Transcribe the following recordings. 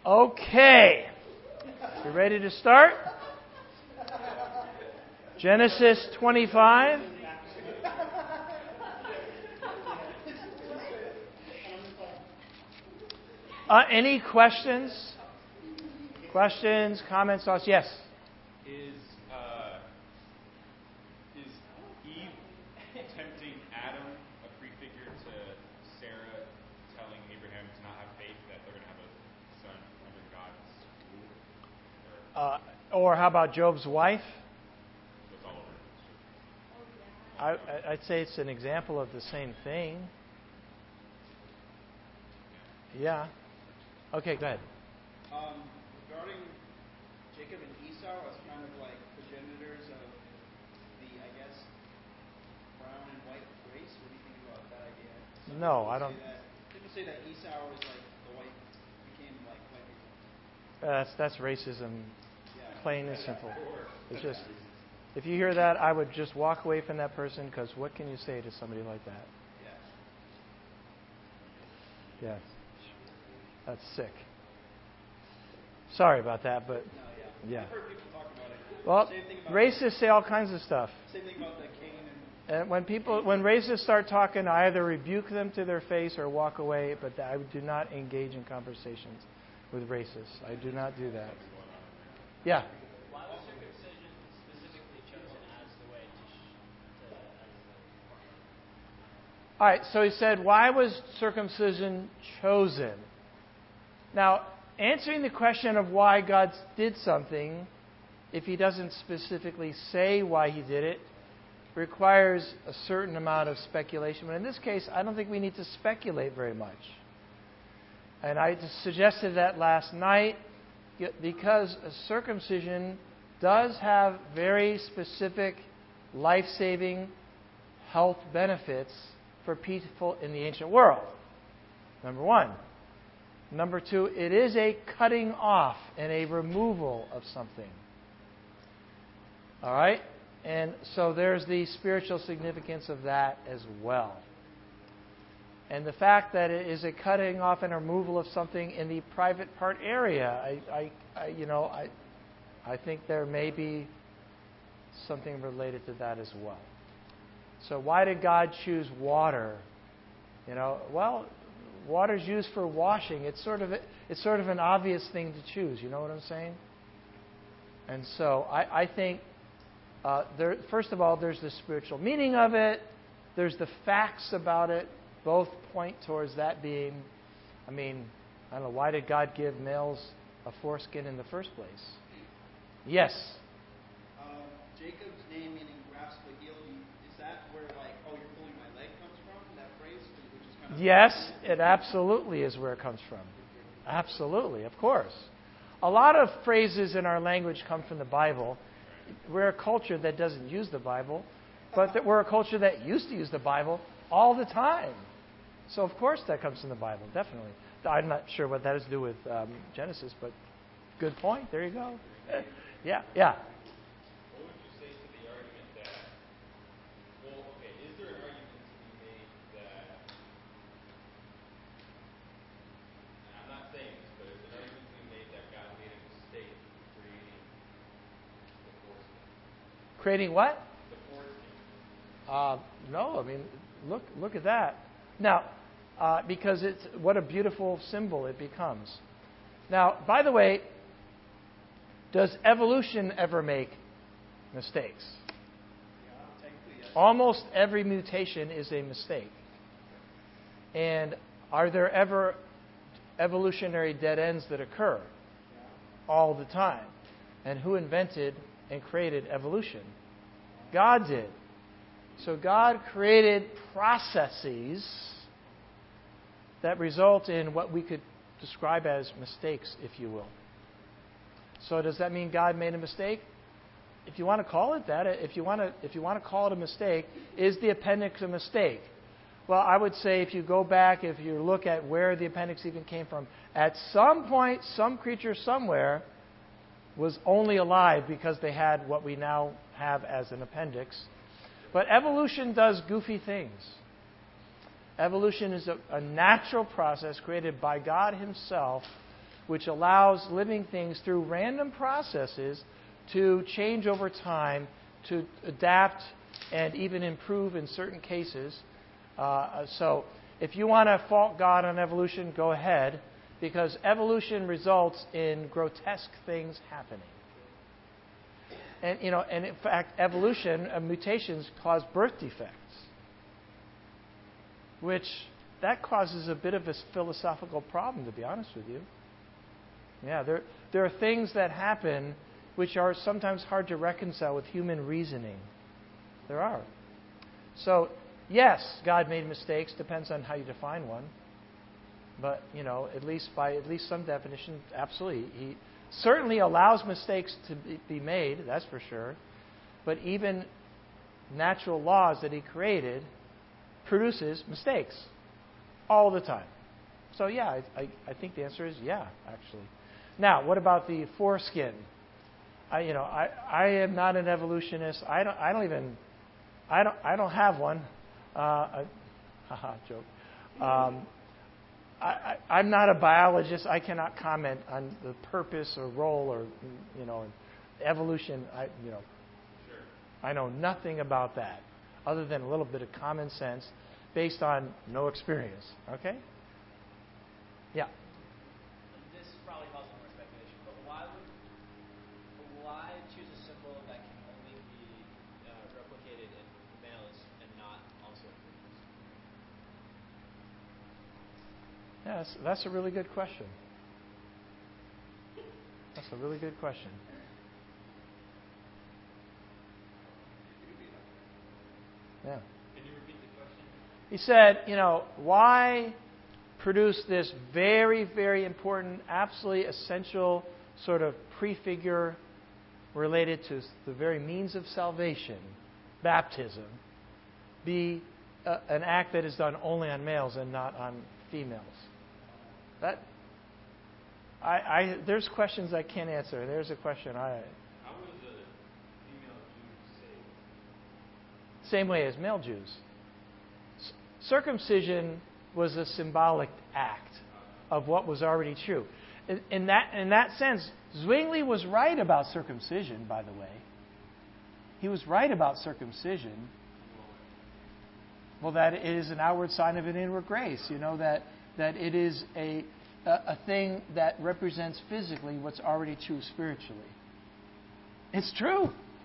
Okay. You ready to start? Genesis 25. Any questions? Questions, comments, thoughts? Yes. Is Eve tempting Adam a prefigure to Sarah telling Abraham to not have faith that they're going to have a son under God's rule? Or how about Job's wife? That's all over. I'd say it's an example of the same thing. Yeah. Okay, go ahead. Regarding Jacob and Esau as kind of like progenitors of the, I guess, brown and white race. What do you think about that idea? No, I don't. People say that Esau was like the white, became like white people. That's racism, plain and simple. It's just, if you hear that, I would just walk away from that person, because what can you say to somebody like that? Yeah. That's sick. Sorry about that, but yeah. I've heard people talk about it. Well, Same thing about racists say all kinds of stuff. Same thing about the Cain And when racists start talking, I either rebuke them to their face or walk away, but I do not engage in conversations with racists. I do not do that. Yeah. Why was circumcision specifically chosen as the way All right, so he said, why was circumcision chosen? Now, answering the question of why God did something, if he doesn't specifically say why he did it, requires a certain amount of speculation. But in this case, I don't think we need to speculate very much. And I suggested that last night, because circumcision does have very specific life-saving health benefits for people in the ancient world. Number one. Number two, it is a cutting off and a removal of something. All right? And so there's the spiritual significance of that as well. And the fact that it is a cutting off and removal of something in the private part area, I think there may be something related to that as well. So why did God choose water? Water's used for washing. It's sort of an obvious thing to choose. You know what I'm saying? And so I think, first of all, there's the spiritual meaning of it. There's the facts about it. Both point towards that being, I don't know, why did God give males a foreskin in the first place? Yes? Jacob's name meaning grasp the heel. Is that where you're pulling my leg comes from? That phrase? Which is kind of yes, it absolutely is where it comes from. Absolutely, of course. A lot of phrases in our language come from the Bible. We're a culture that doesn't use the Bible, but we're a culture that used to use the Bible all the time. So, of course, that comes from the Bible, definitely. I'm not sure what that has to do with Genesis, but good point. There you go. Yeah. What would you say to the argument that, is there an argument to be made that, and I'm not saying this, but is there an argument to be made that God made a mistake creating the foreskin? Creating what? The foreskin. No, look at that. Now, because what a beautiful symbol it becomes. Now, by the way, does evolution ever make mistakes? Almost every mutation is a mistake. And are there ever evolutionary dead ends that occur? All the time. And who invented and created evolution? God did. So God created processes that result in what we could describe as mistakes, if you will. So does that mean God made a mistake? If you want to call it that, if you want to call it a mistake, is the appendix a mistake? Well, I would say if you go back, if you look at where the appendix even came from, at some point, some creature somewhere was only alive because they had what we now have as an appendix. But evolution does goofy things. Evolution is a natural process created by God Himself which allows living things through random processes to change over time, to adapt and even improve in certain cases. So if you want to fault God on evolution, go ahead, because evolution results in grotesque things happening. And in fact, evolution, mutations cause birth defects, which that causes a bit of a philosophical problem, to be honest with you. Yeah, there are things that happen which are sometimes hard to reconcile with human reasoning. There are. So, yes, God made mistakes. Depends on how you define one. But, at least by some definition, absolutely. He certainly allows mistakes to be made, that's for sure. But even natural laws that He created produces mistakes all the time. So, yeah, I think the answer is yeah, actually. Now, what about the foreskin? I am not an evolutionist. I don't have one. Joke. I'm not a biologist. I cannot comment on the purpose or role or evolution. I know nothing about that, other than a little bit of common sense, based on no experience. Okay? Yeah. This probably calls for more speculation, but why choose a symbol that can only be replicated in males and not also in females? Yes, that's a really good question. That's a really good question. Yeah. Can you repeat the question? He said, why produce this very, very important, absolutely essential sort of prefigure related to the very means of salvation, baptism, be an act that is done only on males and not on females? There's questions I can't answer. There's a question How was a female Jew saved? Same way as male Jews. Circumcision was a symbolic act of what was already true. In that sense, Zwingli was right about circumcision, by the way. He was right about circumcision. Well, that it is an outward sign of an inward grace. That it is a thing that represents physically what's already true spiritually. It's true.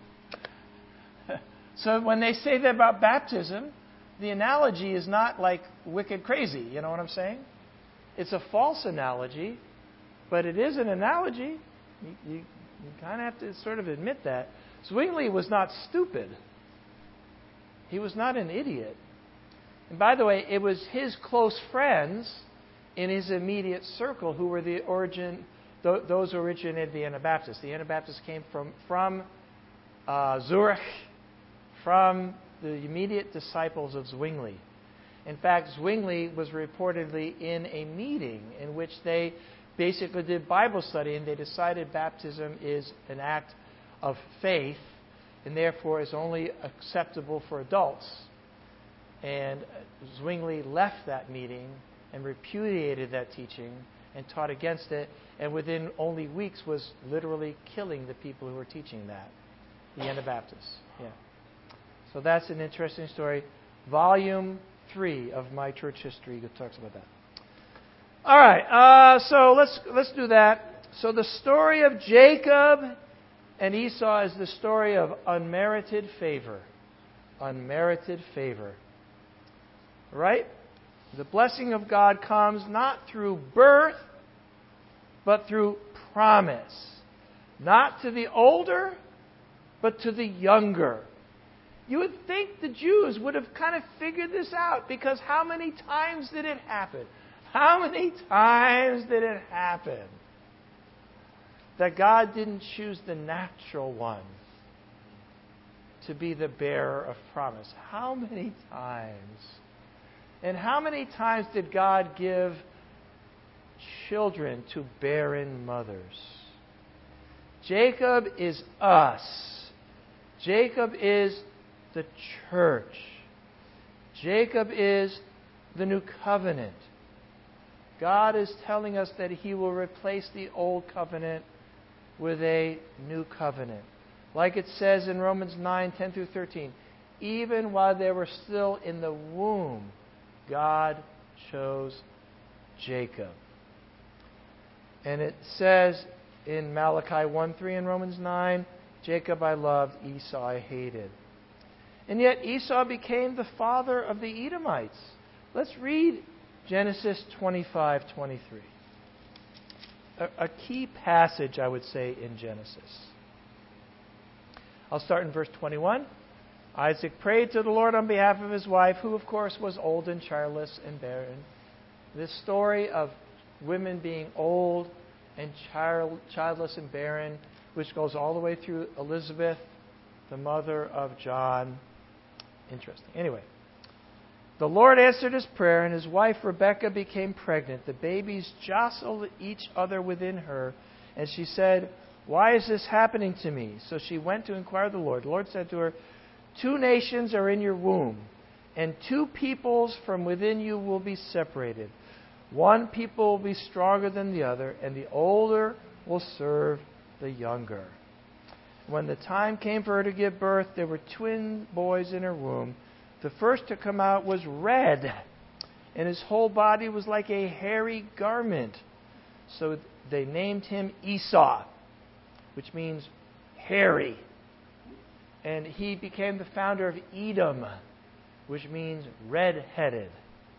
So when they say that about baptism, the analogy is not like wicked crazy. You know what I'm saying? It's a false analogy, but it is an analogy. You kind of have to sort of admit that. Zwingli was not stupid. He was not an idiot. And by the way, it was his close friends in his immediate circle who were those who originated the Anabaptists. The Anabaptists came from Zurich, from the immediate disciples of Zwingli. In fact, Zwingli was reportedly in a meeting in which they basically did Bible study, and they decided baptism is an act of faith and therefore is only acceptable for adults. And Zwingli left that meeting and repudiated that teaching and taught against it, and within only weeks was literally killing the people who were teaching that, the Anabaptists. Yeah. So that's an interesting story. Volume 3 of My Church History talks about that. All right, so let's do that. So the story of Jacob and Esau is the story of unmerited favor. Unmerited favor. Right? The blessing of God comes not through birth, but through promise. Not to the older, but to the younger. You would think the Jews would have kind of figured this out, because how many times did it happen? How many times did it happen that God didn't choose the natural one to be the bearer of promise? How many times? And how many times did God give children to barren mothers? Jacob is us. Jacob is the church. Jacob is the new covenant. God is telling us that He will replace the old covenant with a new covenant. Like it says in Romans 9:10 through 13, even while they were still in the womb, God chose Jacob. And it says in Malachi 1:3 and Romans 9, Jacob I loved, Esau I hated. And yet Esau became the father of the Edomites. Let's read Genesis 25:23. A key passage, I would say, in Genesis. I'll start in verse 21. Isaac prayed to the Lord on behalf of his wife, who, of course, was old and childless and barren. This story of women being old and childless and barren, which goes all the way through Elizabeth, the mother of John. Interesting. Anyway, the Lord answered his prayer, and his wife Rebekah became pregnant. The babies jostled each other within her, and she said, "Why is this happening to me?" So she went to inquire of the Lord. The Lord said to her, "Two nations are in your womb, and two peoples from within you will be separated. One people will be stronger than the other, and the older will serve the younger." When the time came for her to give birth, there were twin boys in her womb. The first to come out was red, and his whole body was like a hairy garment. So they named him Esau, which means hairy. And he became the founder of Edom, which means red-headed.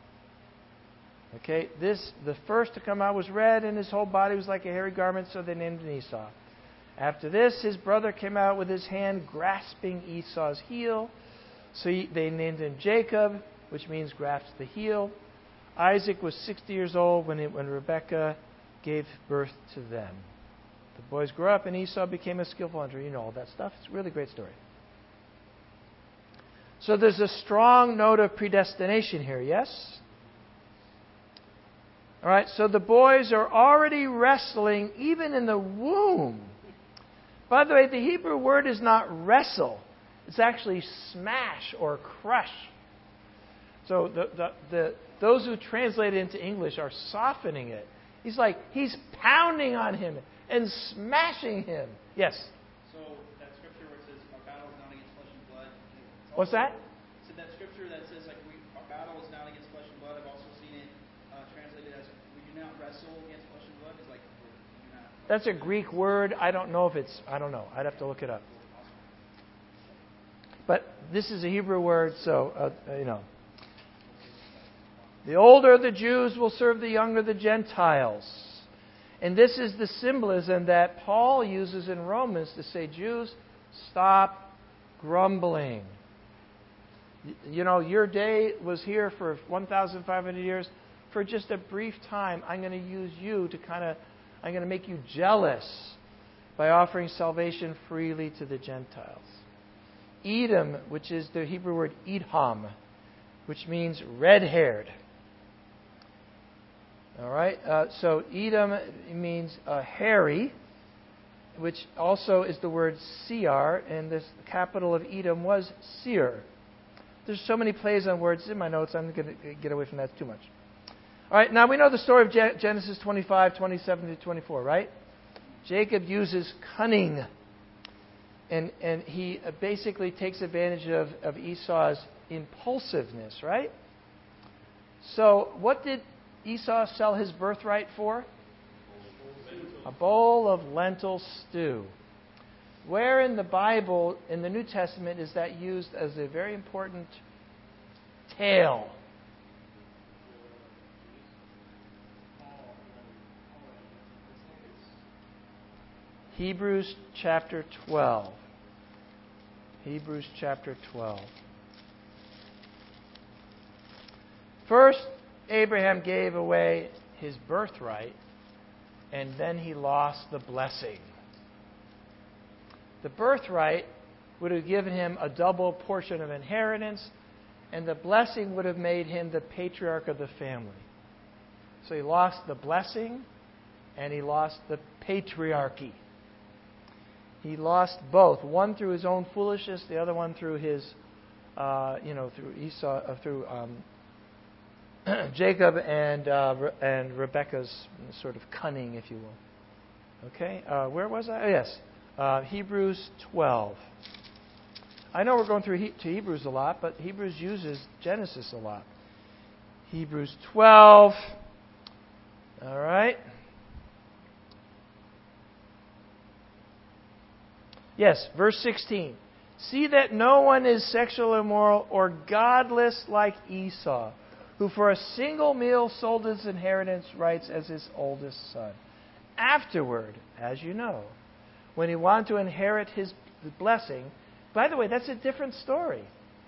Okay, the first to come out was red, and his whole body was like a hairy garment, so they named him Esau. After this, his brother came out with his hand grasping Esau's heel, so they named him Jacob, which means grasp the heel. Isaac was 60 years old when Rebekah gave birth to them. The boys grew up, and Esau became a skillful hunter. You know all that stuff. It's a really great story. So there's a strong note of predestination here, yes? All right, so the boys are already wrestling even in the womb. By the way, the Hebrew word is not wrestle. It's actually smash or crush. So those who translate it into English are softening it. He's pounding on him and smashing him. Yes? So that scripture where it says, our battle is not against flesh and blood. What's that? So that scripture that says, our battle is not against flesh and blood, I've also seen it translated as, we do not wrestle against flesh and blood. It's like, we do not. That's a Greek word. I don't know. I'd have to look it up. But this is a Hebrew word, so, The older the Jews will serve the younger the Gentiles. And this is the symbolism that Paul uses in Romans to say, Jews, stop grumbling. Your day was here for 1,500 years. For just a brief time, I'm going to use you I'm going to make you jealous by offering salvation freely to the Gentiles. Edom, which is the Hebrew word Edom, which means red-haired. All right, so Edom means hairy, which also is the word Seir, and the capital of Edom was Seir. There's so many plays on words in my notes, I'm going to get away from that too much. All right, now we know the story of Genesis 25, 27 to 24, right? Jacob uses cunning, and he basically takes advantage of Esau's impulsiveness, right? So what did Esau sell his birthright for? A bowl of lentil stew. Where in the Bible, in the New Testament, is that used as a very important tale? Hebrews chapter 12. Hebrews chapter 12. First, Abraham gave away his birthright, and then he lost the blessing. The birthright would have given him a double portion of inheritance, and the blessing would have made him the patriarch of the family. So he lost the blessing, and he lost the patriarchy. He lost both. One through his own foolishness, the other one through his, through Jacob and Rebekah's sort of cunning, if you will. Okay, where was I? Oh, yes, Hebrews 12. I know we're going through to Hebrews a lot, but Hebrews uses Genesis a lot. Hebrews 12. All right. Yes, verse 16. See that no one is sexually immoral or godless like Esau, who for a single meal sold his inheritance rights as his oldest son. Afterward, as you know, when he wanted to inherit his blessing, by the way, that's a different story.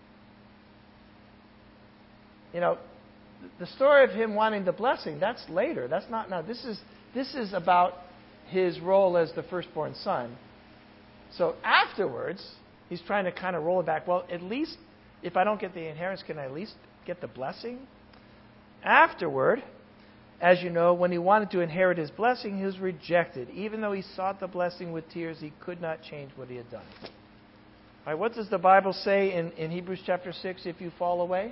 You know, the story of him wanting the blessing, that's later. That's not now. This is about his role as the firstborn son. So afterwards, he's trying to kind of roll it back. Well, at least if I don't get the inheritance, can I at least get the blessing? Afterward, as you know, when he wanted to inherit his blessing, he was rejected. Even though he sought the blessing with tears, he could not change what he had done. All right, what does the Bible say in Hebrews chapter 6 if you fall away?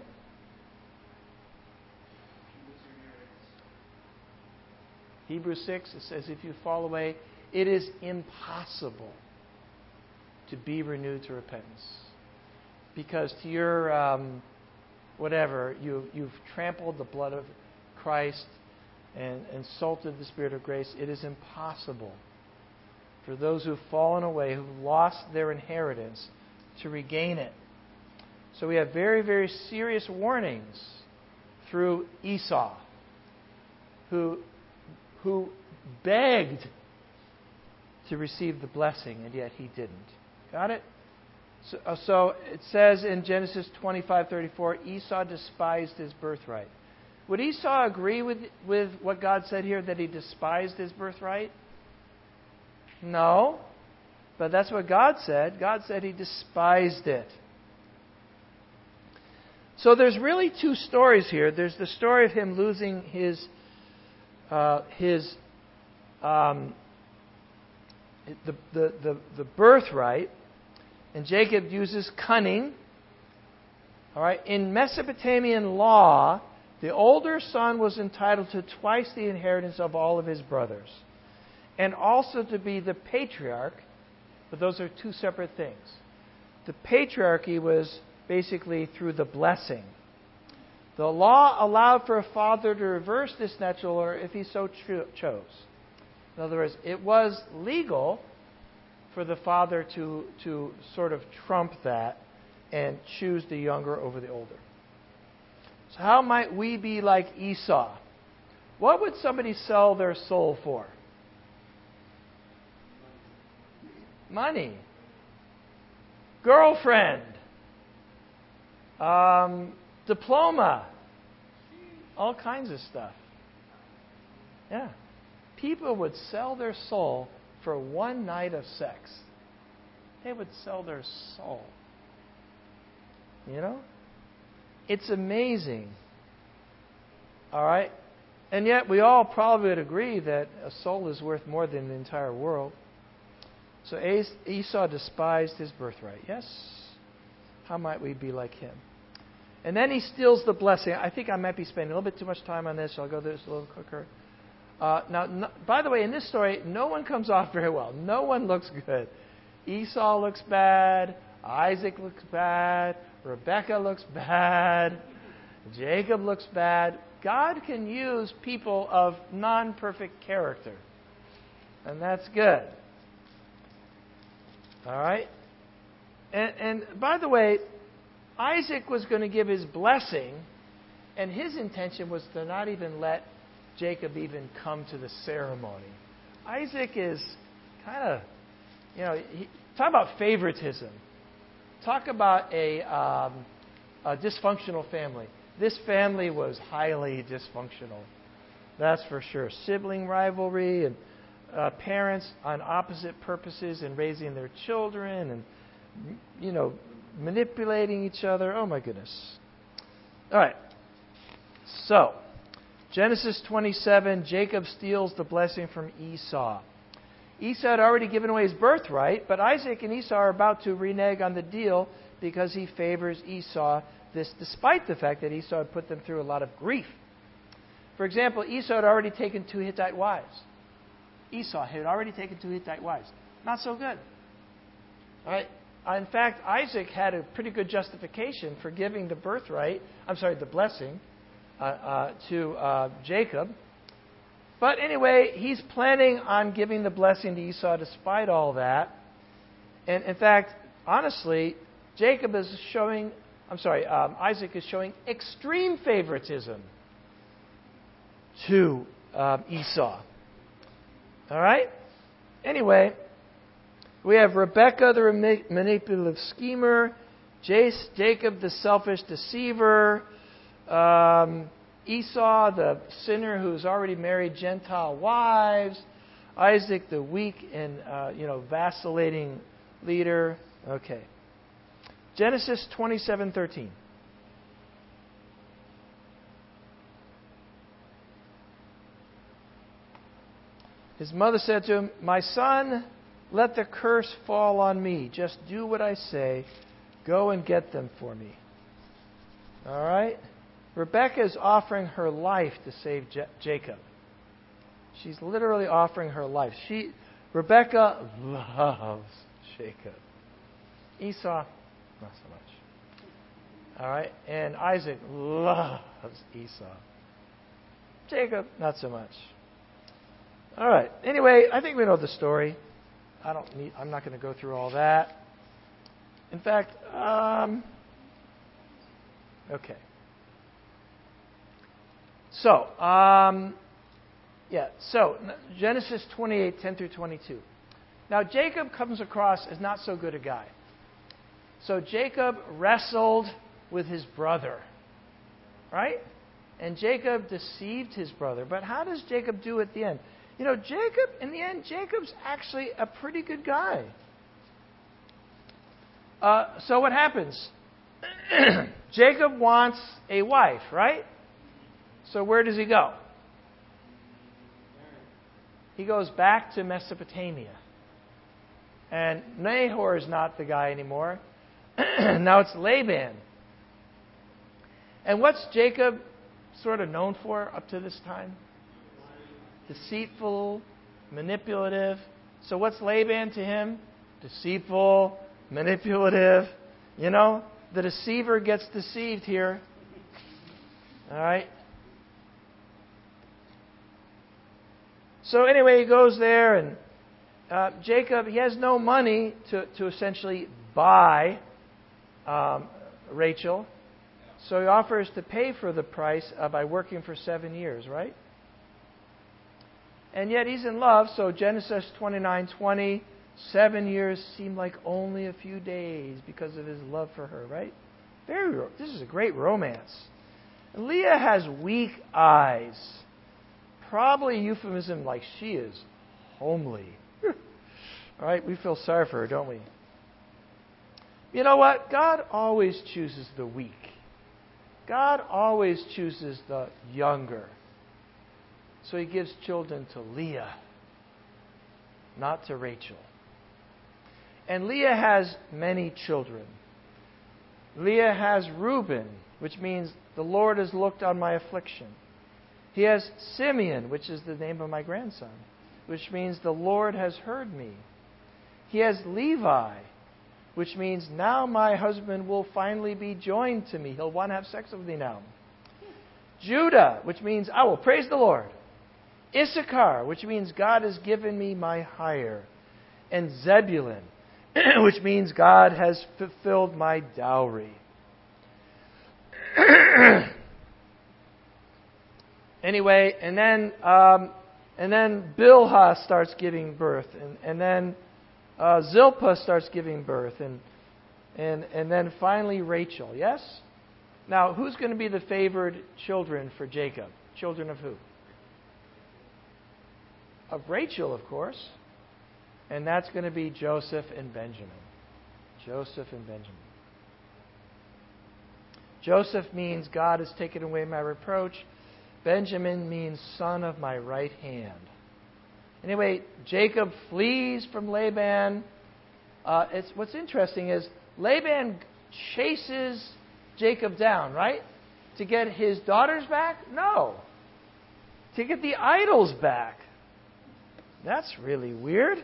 Hebrews 6, it says, if you fall away, it is impossible to be renewed to repentance. Because to your, you've trampled the blood of Christ and insulted the Spirit of grace. It is impossible for those who've fallen away, who've lost their inheritance, to regain it. So we have very, very serious warnings through Esau, who begged to receive the blessing, and yet he didn't. Got it? So it says in Genesis 25:34, Esau despised his birthright. Would Esau agree with what God said here, that he despised his birthright? No. But that's what God said. God said he despised it. So there's really two stories here. There's the story of him losing his birthright, and Jacob uses cunning. All right. In Mesopotamian law, the older son was entitled to twice the inheritance of all of his brothers, and also to be the patriarch. But those are two separate things. The patriarchy was basically through the blessing. The law allowed for a father to reverse this natural order if he so chose. In other words, it was legal for the father to sort of trump that and choose the younger over the older. So how might we be like Esau? What would somebody sell their soul for? Money. Girlfriend. Diploma. All kinds of stuff. Yeah. People would sell their soul for one night of sex. They would sell their soul. You know? It's amazing. All right? And yet we all probably would agree that a soul is worth more than the entire world. So Esau despised his birthright. Yes? How might we be like him? And then he steals the blessing. I think I might be spending a little bit too much time on this, so I'll go through this a little quicker. By the way, in this story, no one comes off very well. No one looks good. Esau looks bad. Isaac looks bad. Rebekah looks bad. Jacob looks bad. God can use people of non-perfect character. And that's good. All right? And by the way, Isaac was going to give his blessing, and his intention was to not even let Jacob even come to the ceremony. Isaac is kind of, talk about favoritism. Talk about a dysfunctional family. This family was highly dysfunctional. That's for sure. Sibling rivalry and parents on opposite purposes in raising their children and, manipulating each other. Oh, my goodness. All right. So, Genesis 27, Jacob steals the blessing from Esau. Esau had already given away his birthright, but Isaac and Esau are about to renege on the deal because he favors Esau this despite the fact that Esau had put them through a lot of grief. For example, Esau had already taken 2 Hittite wives. Esau had already taken 2 Hittite wives. Not so good. All right. In fact, Isaac had a pretty good justification for giving the blessing to Jacob. But anyway, he's planning on giving the blessing to Esau despite all that. And in fact, honestly, Isaac is showing extreme favoritism to Esau. All right? Anyway, we have Rebekah, the manipulative schemer, Jacob, the selfish deceiver, Esau, the sinner who's already married Gentile wives, Isaac, the weak and vacillating leader. Okay. Genesis 27:13. His mother said to him, "My son, let the curse fall on me. Just do what I say. Go and get them for me." All right? Rebekah is offering her life to save Jacob. She's literally offering her life. Rebekah loves Jacob. Esau, not so much. All right? And Isaac loves Esau. Jacob, not so much. All right. Anyway, I think we know the story. I'm not going to go through all that. In fact, okay. So, Genesis 28:10-22. Now, Jacob comes across as not so good a guy. So, Jacob wrestled with his brother, right? And Jacob deceived his brother. But how does Jacob do at the end? In the end, Jacob's actually a pretty good guy. So what happens? Jacob wants a wife, right? So where does he go? He goes back to Mesopotamia. And Nahor is not the guy anymore. Now it's Laban. And what's Jacob sort of known for up to this time? Deceitful, manipulative. So what's Laban to him? Deceitful, manipulative. The deceiver gets deceived here. All right. So anyway, he goes there, and Jacob, he has no money to essentially buy Rachel. So he offers to pay for the price by working for 7 years, right? And yet he's in love, so Genesis 29:20, 7 years seem like only a few days because of his love for her, right? This is a great romance. And Leah has weak eyes. Probably euphemism like she is homely. All right, we feel sorry for her, don't we? You know what? God always chooses the weak. God always chooses the younger. So he gives children to Leah, not to Rachel. And Leah has many children. Leah has Reuben, which means the Lord has looked on my affliction. He has Simeon, which is the name of my grandson, which means the Lord has heard me. He has Levi, which means now my husband will finally be joined to me. He'll want to have sex with me now. Judah, which means I will praise the Lord. Issachar, which means God has given me my hire. And Zebulun, which means God has fulfilled my dowry. Anyway, and then Bilhah starts giving birth, and then Zilpah starts giving birth, and then finally Rachel. Yes? Now, who's going to be the favored children for Jacob? Children of who? Of Rachel, of course. And that's going to be Joseph and Benjamin. Joseph and Benjamin. Joseph means God has taken away my reproach. Benjamin means son of my right hand. Anyway, Jacob flees from Laban. What's interesting is Laban chases Jacob down, right? To get his daughters back? No. To get the idols back. That's really weird.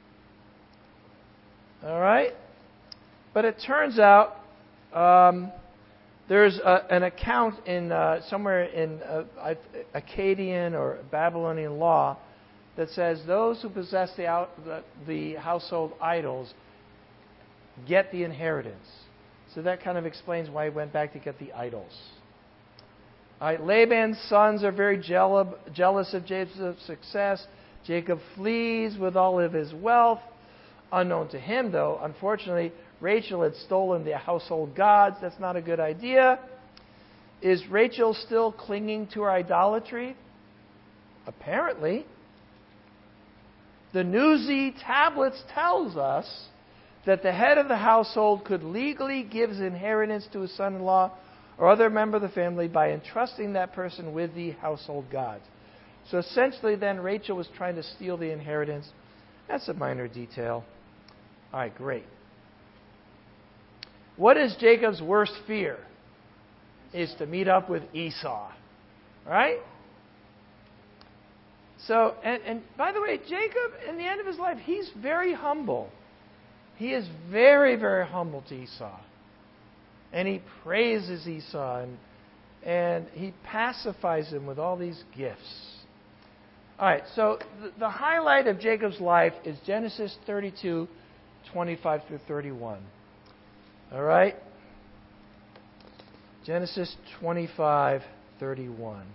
All right? But it turns out there's an account in somewhere in Akkadian or Babylonian law that says those who possess the household idols get the inheritance. So that kind of explains why he went back to get the idols. All right, Laban's sons are very jealous of Jacob's success. Jacob flees with all of his wealth. Unknown to him, though, unfortunately, Rachel had stolen the household gods. That's not a good idea. Is Rachel still clinging to her idolatry? Apparently. The Nuzi tablets tells us that the head of the household could legally give his inheritance to his son-in-law or other member of the family by entrusting that person with the household gods. So essentially then Rachel was trying to steal the inheritance. That's a minor detail. All right, great. What is Jacob's worst fear? Is to meet up with Esau. Right? So, and by the way, Jacob, in the end of his life, he's very humble. He is very, very humble to Esau. And he praises Esau and he pacifies him with all these gifts. All right, so the highlight of Jacob's life is Genesis 32, 25 through 31. All right? Genesis 25, 31.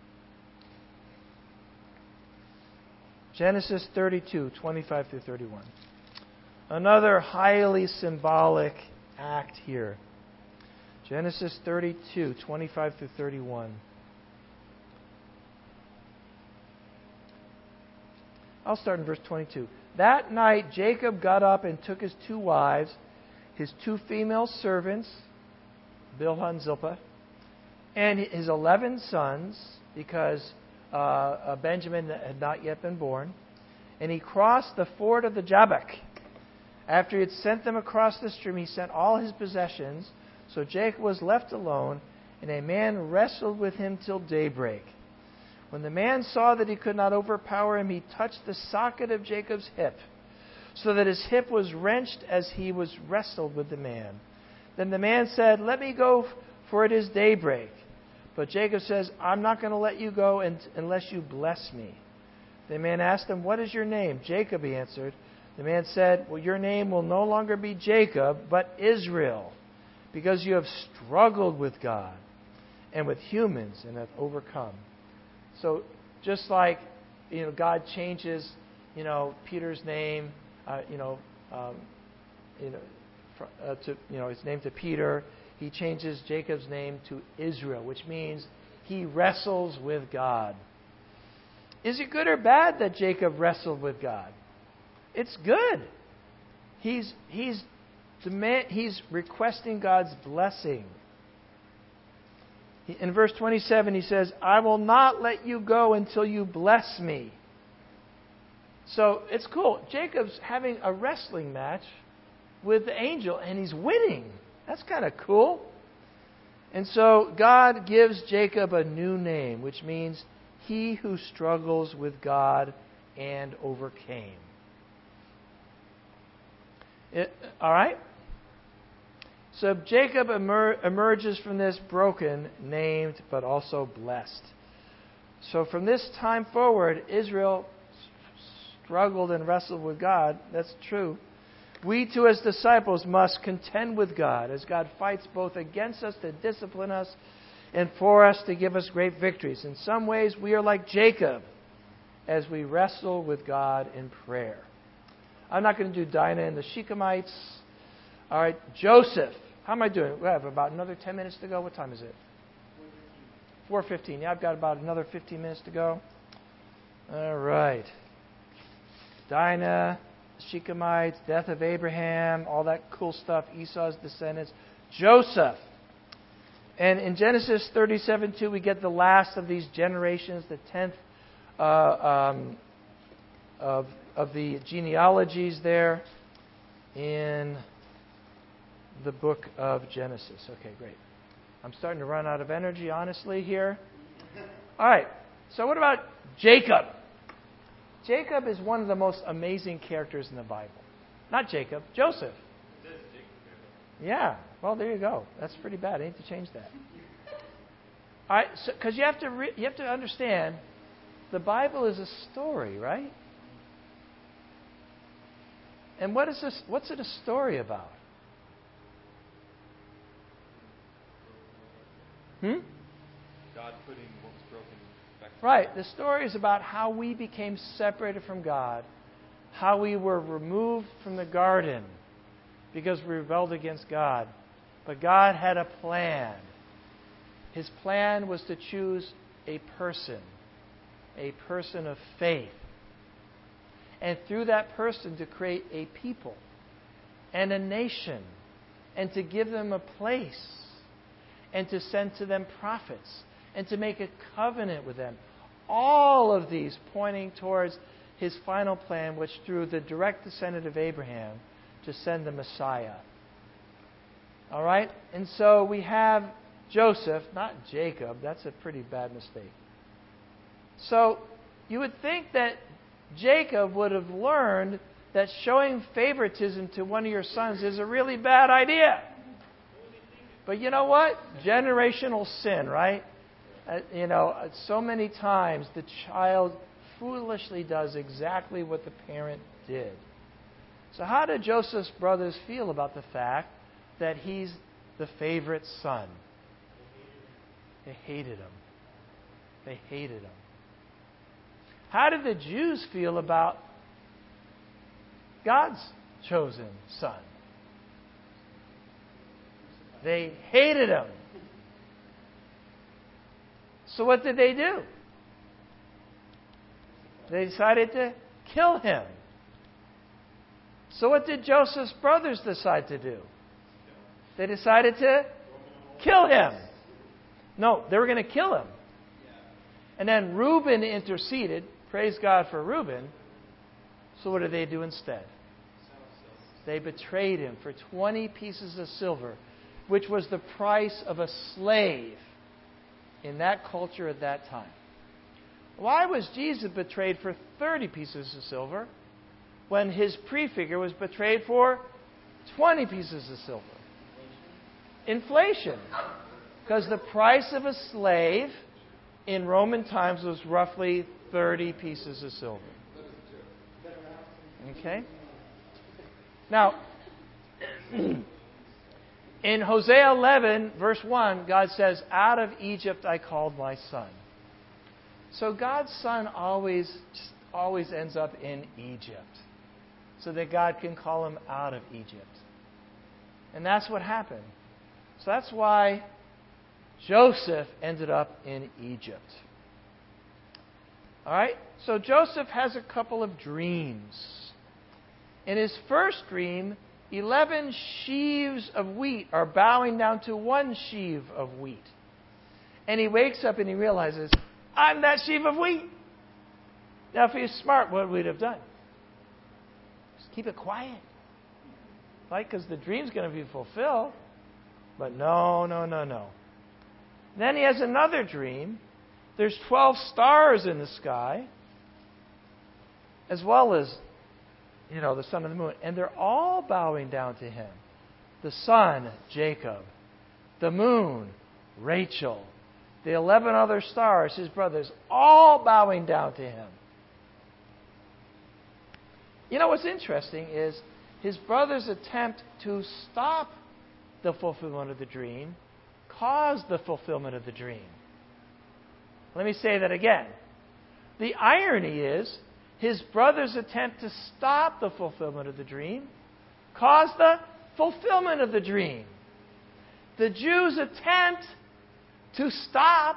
Genesis 32, 25 through 31. Another highly symbolic act here. Genesis 32, 25 through 31. I'll start in verse 22. That night Jacob got up and took his 2 wives, his 2 female servants, Bilhah and Zilpah, and his 11 sons, because Benjamin had not yet been born. And he crossed the ford of the Jabbok. After he had sent them across the stream, he sent all his possessions. So Jacob was left alone, and a man wrestled with him till daybreak. When the man saw that he could not overpower him, he touched the socket of Jacob's hip, so that his hip was wrenched as he was wrestled with the man. Then the man said, "Let me go, for it is daybreak." But Jacob says, "I'm not going to let you go unless you bless me." The man asked him, "What is your name?" "Jacob," he answered. The man said, "Well, your name will no longer be Jacob, but Israel, because you have struggled with God and with humans and have overcome." So just like God changes Peter's name his name to Peter, he changes Jacob's name to Israel, which means he wrestles with God. Is it good or bad that Jacob wrestled with God? It's good. He's requesting God's blessing. In verse 27, he says, "I will not let you go until you bless me." So it's cool. Jacob's having a wrestling match with the angel, and he's winning. That's kind of cool. And so God gives Jacob a new name, which means he who struggles with God and overcame. All right? So Jacob emerges from this broken, named, but also blessed. So from this time forward, Israel struggled and wrestled with God. That's true. We too as disciples must contend with God as God fights both against us to discipline us and for us to give us great victories. In some ways, we are like Jacob as we wrestle with God in prayer. I'm not going to do Dinah and the Shechemites. All right, Joseph. How am I doing? We have about another 10 minutes to go. What time is it? 4:15. Yeah, I've got about another 15 minutes to go. All right. Dinah, Shechemites, death of Abraham, all that cool stuff, Esau's descendants. Joseph. And in Genesis 37:2, we get the last of these generations, the 10th of the genealogies there in the book of Genesis. Okay, great. I'm starting to run out of energy, honestly, here. All right. So what about Jacob? Jacob is one of the most amazing characters in the Bible. Not Jacob, Joseph. Yeah. Well, there you go. That's pretty bad. I need to change that. All right. Because you have to understand, the Bible is a story, right? And what's it a story about? God putting what was broken back together. Right. The story is about how we became separated from God, how we were removed from the garden because we rebelled against God. But God had a plan. His plan was to choose a person of faith. And through that person to create a people and a nation and to give them a place and to send to them prophets and to make a covenant with them. All of these pointing towards His final plan, which through the direct descendant of Abraham to send the Messiah. All right? And so we have Joseph, not Jacob. That's a pretty bad mistake. So you would think that Jacob would have learned that showing favoritism to one of your sons is a really bad idea. But you know what? Generational sin, right? So many times the child foolishly does exactly what the parent did. So how did Joseph's brothers feel about the fact that he's the favorite son? They hated him. They hated him. How did the Jews feel about God's chosen son? They hated him. So what did they do? They decided to kill him. So what did Joseph's brothers decide to do? They decided to kill him. No, they were going to kill him. And then Reuben interceded. Praise God for Reuben. So what did they do instead? They betrayed him for 20 pieces of silver, which was the price of a slave in that culture at that time. Why was Jesus betrayed for 30 pieces of silver when his prefigure was betrayed for 20 pieces of silver? Inflation. Because the price of a slave in Roman times was roughly 30 pieces of silver. Okay? Now, in Hosea 11, verse 1, God says, "Out of Egypt I called my son." So God's son always ends up in Egypt, so that God can call him out of Egypt. And that's what happened. So that's why Joseph ended up in Egypt. All right? So Joseph has a couple of dreams. In his first dream, 11 sheaves of wheat are bowing down to one sheaf of wheat. And he wakes up and he realizes, I'm that sheaf of wheat. Now, if he was smart, what would he have done? Just keep it quiet. Right? Because the dream's going to be fulfilled. But no. Then he has another dream. There's 12 stars in the sky, as well as, the sun and the moon. And they're all bowing down to him. The sun, Jacob. The moon, Rachel. The 11 other stars, his brothers, all bowing down to him. What's interesting is his brothers' attempt to stop the fulfillment of the dream caused the fulfillment of the dream. Let me say that again. The irony is, his brothers' attempt to stop the fulfillment of the dream caused the fulfillment of the dream. The Jews' attempt to stop,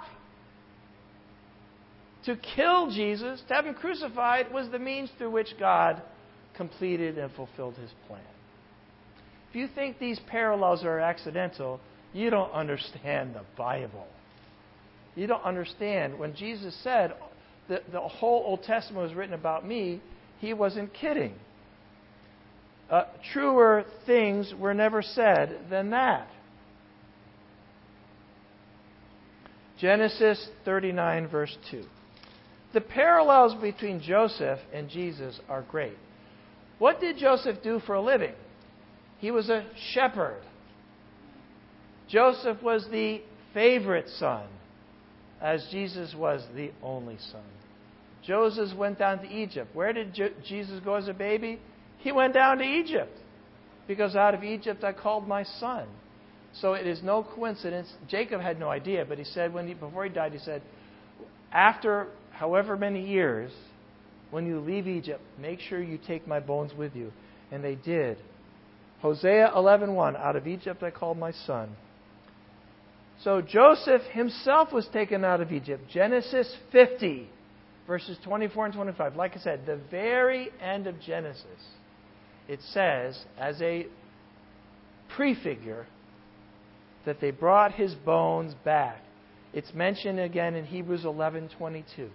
to kill Jesus, to have him crucified, was the means through which God completed and fulfilled his plan. If you think these parallels are accidental, you don't understand the Bible. You don't understand. When Jesus said that the whole Old Testament was written about me, he wasn't kidding. Truer things were never said than that. Genesis 39, verse 2. The parallels between Joseph and Jesus are great. What did Joseph do for a living? He was a shepherd. Joseph was the favorite son, as Jesus was the only son. Joseph went down to Egypt. Where did Jesus go as a baby? He went down to Egypt. Because out of Egypt I called my son. So it is no coincidence. Jacob had no idea, but he said before he died, he said, after however many years, when you leave Egypt, make sure you take my bones with you. And they did. Hosea 11:1, out of Egypt I called my son. So Joseph himself was taken out of Egypt. Genesis 50, verses 24 and 25. Like I said, the very end of Genesis, it says, as a prefigure, that they brought his bones back. It's mentioned again in Hebrews 11:22.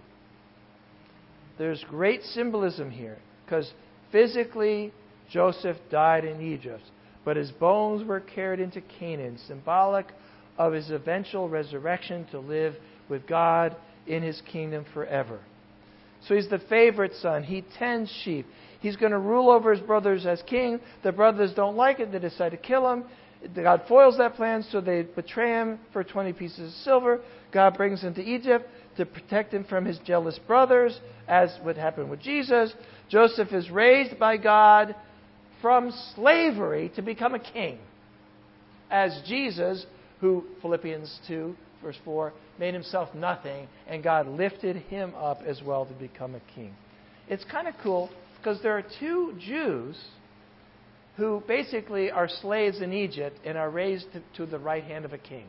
There's great symbolism here, because physically Joseph died in Egypt, but his bones were carried into Canaan, symbolic of his eventual resurrection to live with God in his kingdom forever. So he's the favorite son. He tends sheep. He's going to rule over his brothers as king. The brothers don't like it. They decide to kill him. God foils that plan, so they betray him for 20 pieces of silver. God brings him to Egypt to protect him from his jealous brothers, as would happen with Jesus. Joseph is raised by God from slavery to become a king. As Jesus, who, Philippians 2, verse 4, made himself nothing, and God lifted him up as well to become a king. It's kind of cool, because there are two Jews who basically are slaves in Egypt and are raised to the right hand of a king.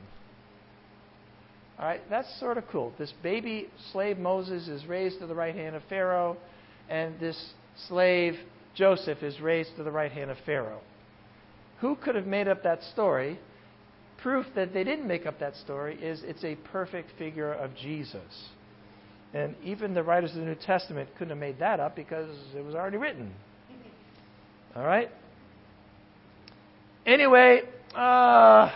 All right, that's sort of cool. This baby slave Moses is raised to the right hand of Pharaoh, and this slave Joseph is raised to the right hand of Pharaoh. Who could have made up that story? Proof that they didn't make up that story is it's a perfect figure of Jesus. And even the writers of the New Testament couldn't have made that up because it was already written. All right? Anyway, I've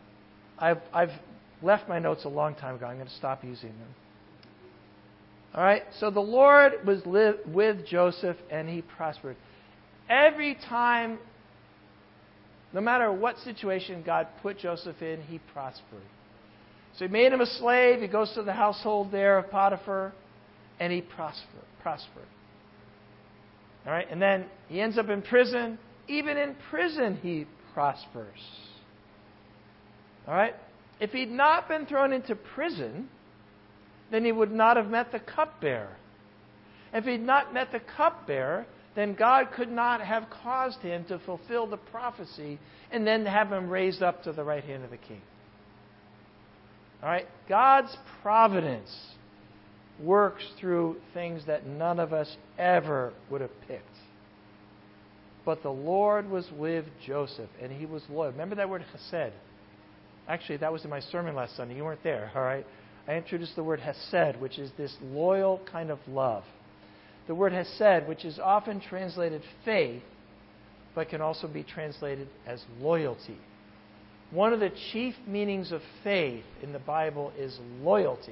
left my notes a long time ago. I'm going to stop using them. All right? So the Lord was with Joseph and he prospered. Every time, no matter what situation God put Joseph in, he prospered. So he made him a slave. He goes to the household there of Potiphar, and he prospered. All right? And then he ends up in prison. Even in prison, he prospers. All right? If he'd not been thrown into prison, then he would not have met the cupbearer. If he'd not met the cupbearer, then God could not have caused him to fulfill the prophecy and then have him raised up to the right hand of the king. All right? God's providence works through things that none of us ever would have picked. But the Lord was with Joseph, and he was loyal. Remember that word chesed? Actually, that was in my sermon last Sunday. You weren't there, all right? I introduced the word hesed, which is this loyal kind of love. The word hesed, which is often translated faith, but can also be translated as loyalty. One of the chief meanings of faith in the Bible is loyalty.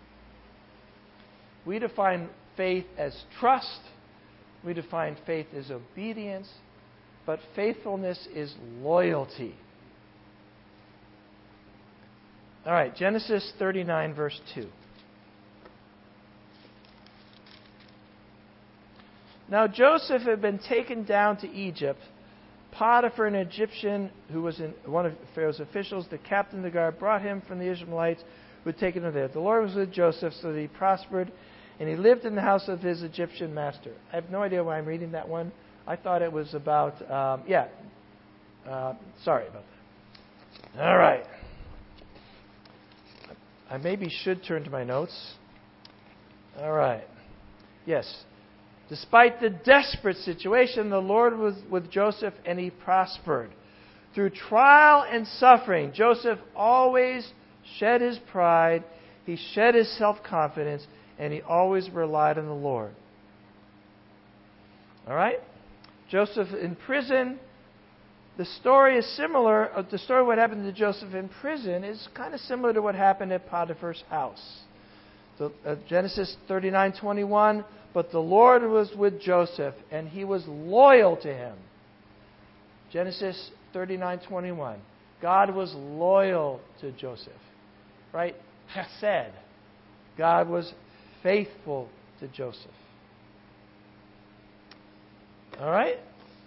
We define faith as trust. We define faith as obedience. But faithfulness is loyalty. All right, Genesis 39, verse 2. Now Joseph had been taken down to Egypt. Potiphar, an Egyptian who was one of Pharaoh's officials, the captain of the guard, brought him from the Ishmaelites who had taken him there. The Lord was with Joseph so that he prospered, and he lived in the house of his Egyptian master. I have no idea why I'm reading that one. I thought it was about, sorry about that. All right. I maybe should turn to my notes. All right. Yes. Despite the desperate situation, the Lord was with Joseph and he prospered. Through trial and suffering, Joseph always shed his pride, he shed his self-confidence, and he always relied on the Lord. All right? Joseph in prison, The story is similar. The story of what happened to Joseph in prison is kind of similar to what happened at Potiphar's house. Genesis 39:21. But the Lord was with Joseph, and he was loyal to him. Genesis 39:21. God was loyal to Joseph. Right? Chesed. God was faithful to Joseph. All right?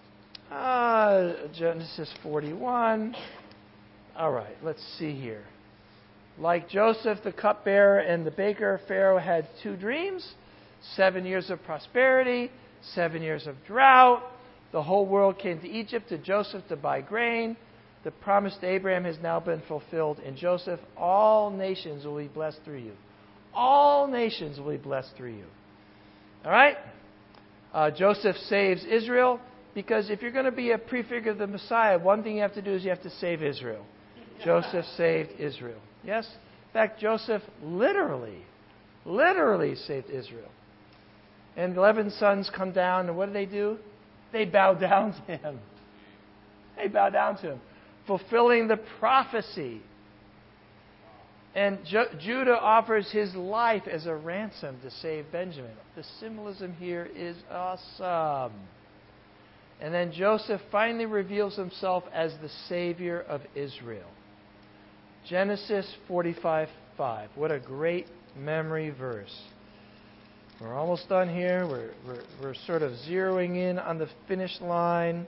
Genesis 41. All right, let's see here. Like Joseph, the cupbearer and the baker, Pharaoh had two dreams. 7 years of prosperity, 7 years of drought. The whole world came to Egypt to Joseph to buy grain. The promise to Abraham has now been fulfilled in Joseph. All nations will be blessed through you. All nations will be blessed through you. All right? Joseph saves Israel, because if you're going to be a prefigure of the Messiah, one thing you have to do is you have to save Israel. Joseph saved Israel. Yes? In fact, Joseph literally saved Israel. And 11 sons come down, and what do? They bow down to him. They bow down to him, fulfilling the prophecy. And Judah offers his life as a ransom to save Benjamin. The symbolism here is awesome. And then Joseph finally reveals himself as the Savior of Israel. Genesis 45:5. What a great memory verse. We're almost done here. We're sort of zeroing in on the finish line.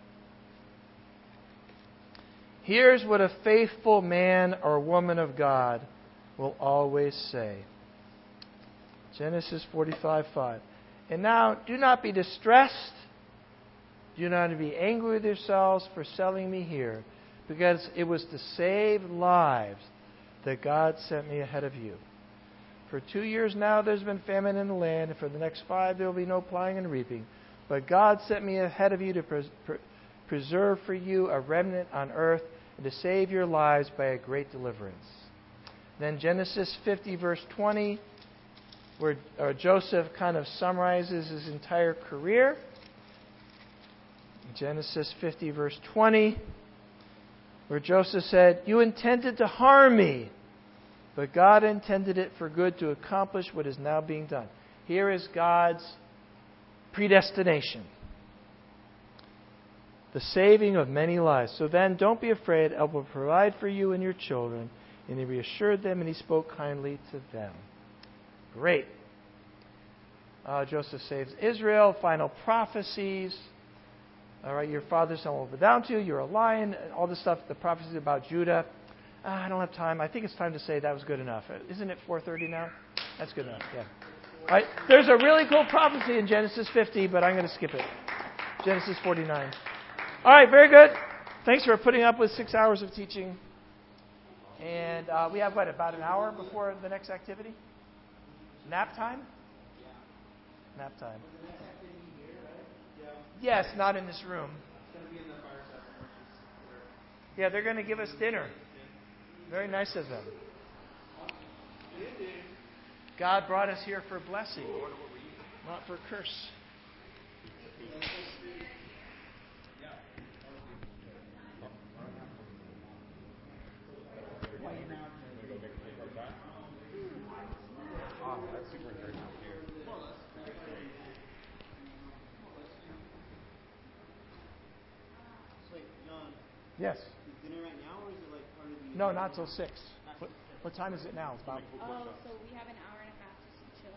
Here's what a faithful man or woman of God will always say. Genesis 45:5. And now, do not be distressed. Do not be angry with yourselves for selling me here, because it was to save lives that God sent me ahead of you. For 2 years now there's been famine in the land, and for the next 5 there will be no plowing and reaping. But God sent me ahead of you to preserve for you a remnant on earth, and to save your lives by a great deliverance. Then Genesis 50 verse 20, where Joseph kind of summarizes his entire career. Genesis 50 verse 20, where Joseph said, "You intended to harm me, but God intended it for good to accomplish what is now being done." Here is God's predestination. The saving of many lives. So then, don't be afraid. I will provide for you and your children. And he reassured them, and he spoke kindly to them. Great. Joseph saves Israel. Final prophecies. All right, your father's son will bow down to you. You're a lion. All this stuff, the prophecies about Judah. I don't have time. I think it's time to say that was good enough. Isn't it 4:30 now? That's good enough, yeah. All right, there's a really cool prophecy in Genesis 50, but I'm going to skip it. Genesis 49. All right, very good. Thanks for putting up with 6 hours of teaching. And we have, about an hour before the next activity? Nap time? Nap time. Yes, not in this room. Yeah, they're going to give us dinner. Very nice of them. God brought us here for blessing, not for curse. Yes. Is dinner right now, or is it like part of the... No, not till 6. What time is it now? It's about... Oh, so we have an hour and a half to chill.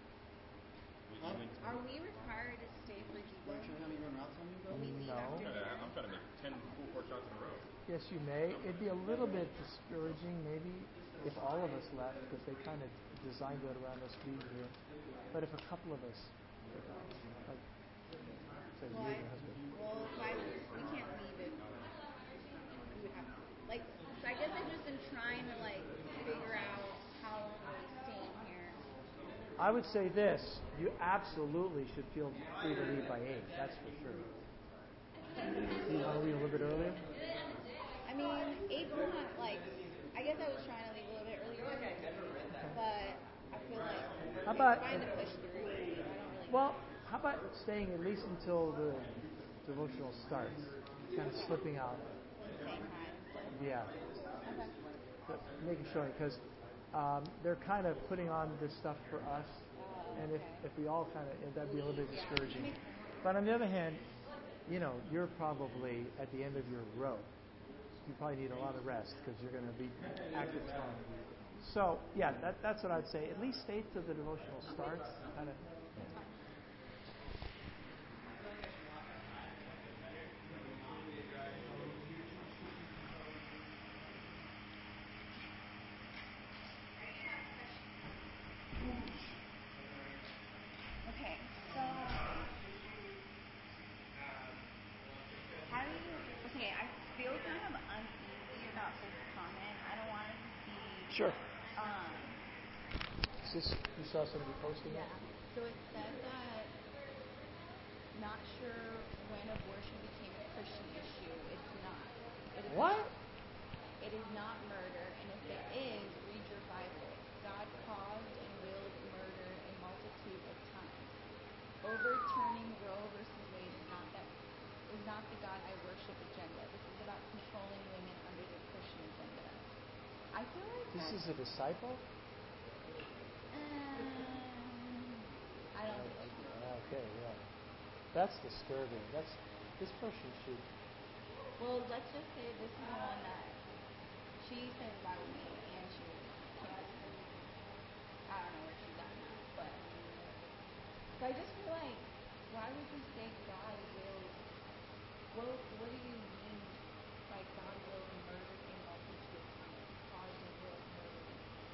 Are we required to stay for Are you how many run routes on you, bro? when we leave No. after dinner? I'm trying to make 10 full court shots in a row. Yes, you may. It'd be a little bit discouraging, maybe, if all of us left, because they kind of designed it around us being here. But if a couple of us, like, say, you and your husband. Well, we can't leave it. We would have to. So I guess I've just been trying to, figure out how long are we staying here. I would say this: you absolutely should feel free to leave by 8. That's for sure. Do you want to leave a little bit earlier? I mean, 8's not, I guess I was trying to leave a little bit earlier. But I feel like How about? trying to push through. I don't really Well, how about staying at least until the devotional starts? kind of slipping out. Saying hi and stuff. Yeah. Okay. But making sure, because they're kind of putting on this stuff for us, and okay. if we all kind of, that'd be a little bit Yeah. discouraging. Makes sense. But on the other hand, you're probably at the end of your rope. You probably need a lot of rest because you're going to be active time. So yeah, that's what I'd say. At least stay till the devotional starts. Kind of. Okay, so how do you? Okay, I feel kind of uneasy about this comment. I don't want it to be. Sure. Um. Is this, you saw somebody posting Yeah. that? So it said that not sure when abortion became a Christian issue. It's not. It is What? Not. It is not murder, and if it is, read your Bible. God caused and willed murder a multitude of times. Overturning Roe versus Wade is not the God I worship agenda. This is about controlling women under the Christian agenda. I feel like This that's, is a disciple? I don't think she is. Okay, yeah. That's disturbing. This person should. Well, let's just say this is the one that she said about me, and she was canceled. I don't know where she's at now, but so I just feel like, why would you say God will? What do you mean by God will murder a multitude of times? Cause and will murder?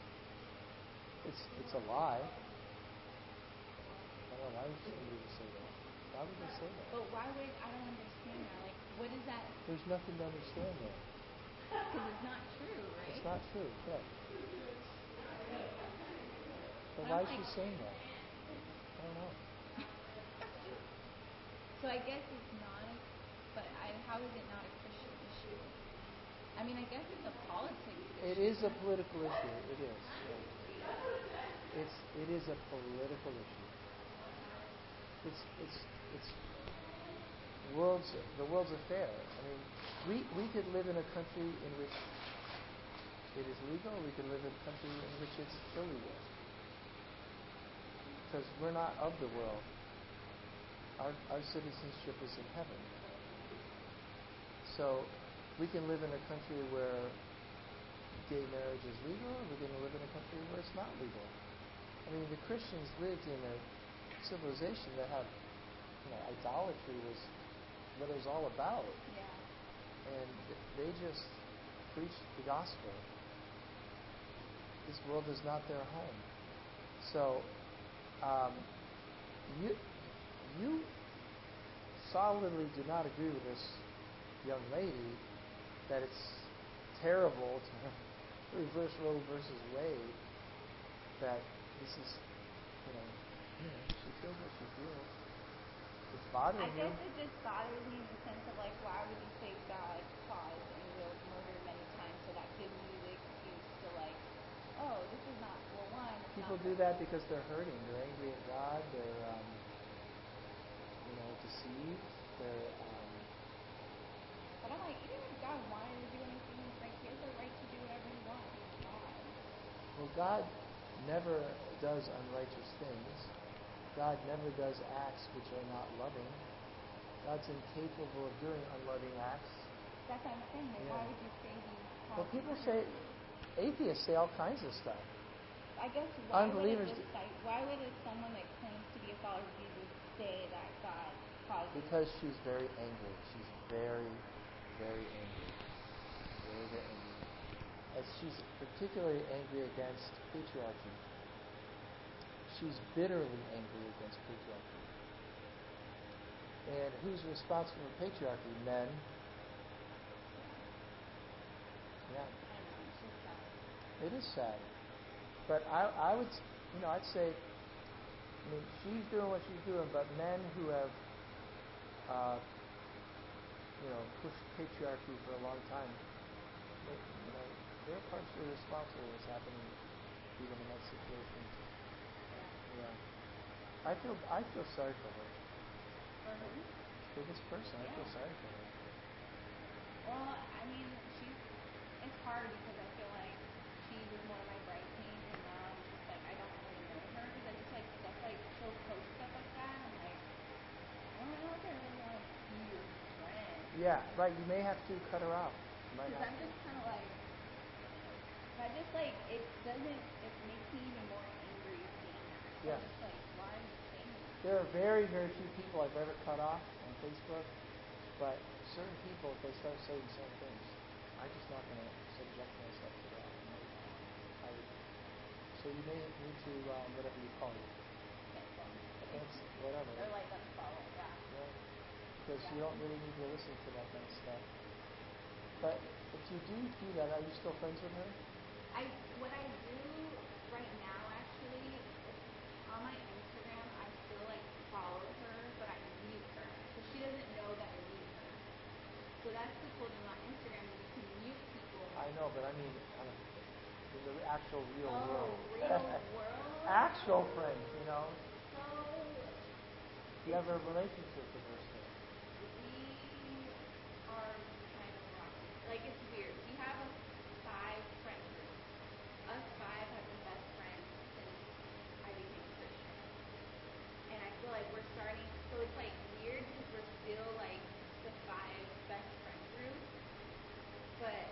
It's a lie. I don't know why would somebody say that. Why would they say that? But why would I don't understand that? Like, what is that? There's nothing to understand there. Because it's not true, right? It's not true, correct. So why is she saying that? I don't know. So I guess it's not, but how is it not a Christian issue? I mean, I guess it's a politics issue. It is a political issue. It is. Yeah. It is a political issue. It's the world's affair. I mean, we could live in a country in which it is legal. We could live in a country in which it's illegal. Because we're not of the world. Our citizenship is in heaven. So we can live in a country where gay marriage is legal, or we can live in a country where it's not legal. I mean, the Christians lived in a civilization that had, idolatry was what it was all about. Yeah. And if they just preached the gospel, this world is not their home. So, you solidly do not agree with this young lady that it's terrible to reverse Roe versus Wade, that this is, she feels what she feels. It's bothering I you. guess it just bothers me in the sense of, like, why would you say God caused and willed murder many times, so that gives you the excuse to, like, oh, this is not, well, one, it's People not do that because they're hurting. They're angry at God. They're, deceived. They're, But I'm like, even if God wanted to do anything, it's like, he has the right to do whatever he wants. It's God. well, God never does unrighteous things. God never does acts which are not loving. God's incapable of doing unloving acts. That's what I'm saying. Like, Yeah. why would you say he But caused people murder? atheists say all kinds of stuff. I guess why Unbelievers would someone that claims to be a follower of Jesus say that God caused it? Because she's very angry. She's very, very angry. Very, very angry. And she's particularly angry against patriarchy. She's bitterly angry against patriarchy. And who's responsible for patriarchy? Men. Yeah. I don't know. It's just sad. It is sad. But I would, I'd say, she's doing what she's doing, but men who have, pushed patriarchy for a long time, they're partially responsible for what's happening even in that situation. Yeah. I feel sorry for her. For who? For this person, I feel sorry for her. Well, I mean, it's hard because I feel like she was one of my bright teams, and now I'm just like, I don't really know her because I just like stuff like so close stuff like that. I'm like, I don't know if I really want to be your friend. Yeah, right. You may have to cut her out. Because I'm just kind of like, I just like, it makes me even more angry seeing her. Yeah. I'm just like, why am I saying that? There are very, very few people I've ever cut off on Facebook, but certain people, if they start saying certain things, I'm just not going to subject myself to that. So you may need to, whatever you call it. That's whatever. They're like, unfollow, yeah. Because you don't really need to listen to that kind of stuff. But if you do that, are you still friends with her? What I do right now, actually, on my Instagram, I still like follow her, but I mute her, so she doesn't know that I mute her. So that's the cool thing on Instagram, is you can mute people. I know, but I mean, in the actual real world. Real world. Actual friends, you know. So You have a relationship with her still. we are kind of rocky. Like, it's weird. We have a 5-friend group. Us 5 have been best friends since I became Christian. And I feel like we're starting, so it's like weird because we're still like the 5 best friend group. But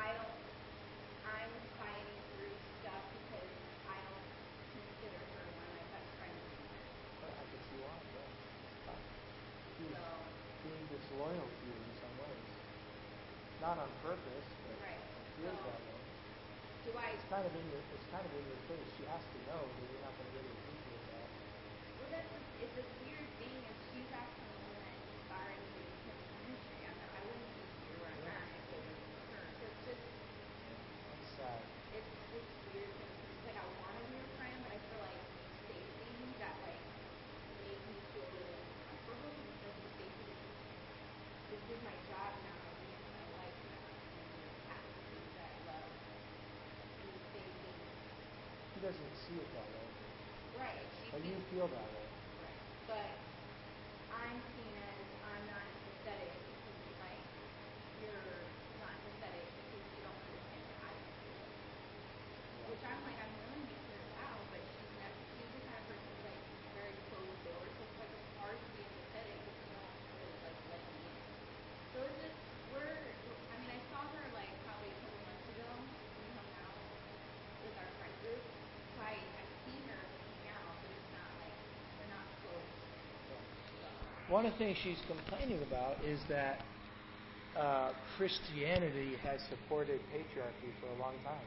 I'm fighting through stuff because I don't consider her one of my best friends anymore. Well, I guess you are, yeah. It's tough. She's So, being disloyal to you in some ways. Not on purpose, but right. it feels So, that way. do I? It's kind of in your face. She has to know that you're not going to really appreciate that. Well, it's a weird thing, and she's actually the one that inspired me to become a ministry. I wouldn't be here where I'm at if it wasn't for her. So it's just, That's sad. it's weird because it's like I want to be a friend, but I feel like you say things that like make me feel a little uncomfortable because you say things. This is my job now. This is my life now. And you have to do that love. And you say things. She doesn't see it that way. Right. But you feel that way. Right. But I'm seen as I'm not empathetic because like you're not empathetic because you don't understand what I feel. Which I'm like, I'm willing to hear it out, but she's the kind of person who's like very closed doors. So it's like it's hard to be empathetic if you don't really like let me in. So it's just I mean I saw her like probably a couple months ago when we hung out with our friend group. So I see her hang out, but it's not like we're not close. One of the things she's complaining about is that Christianity has supported patriarchy for a long time.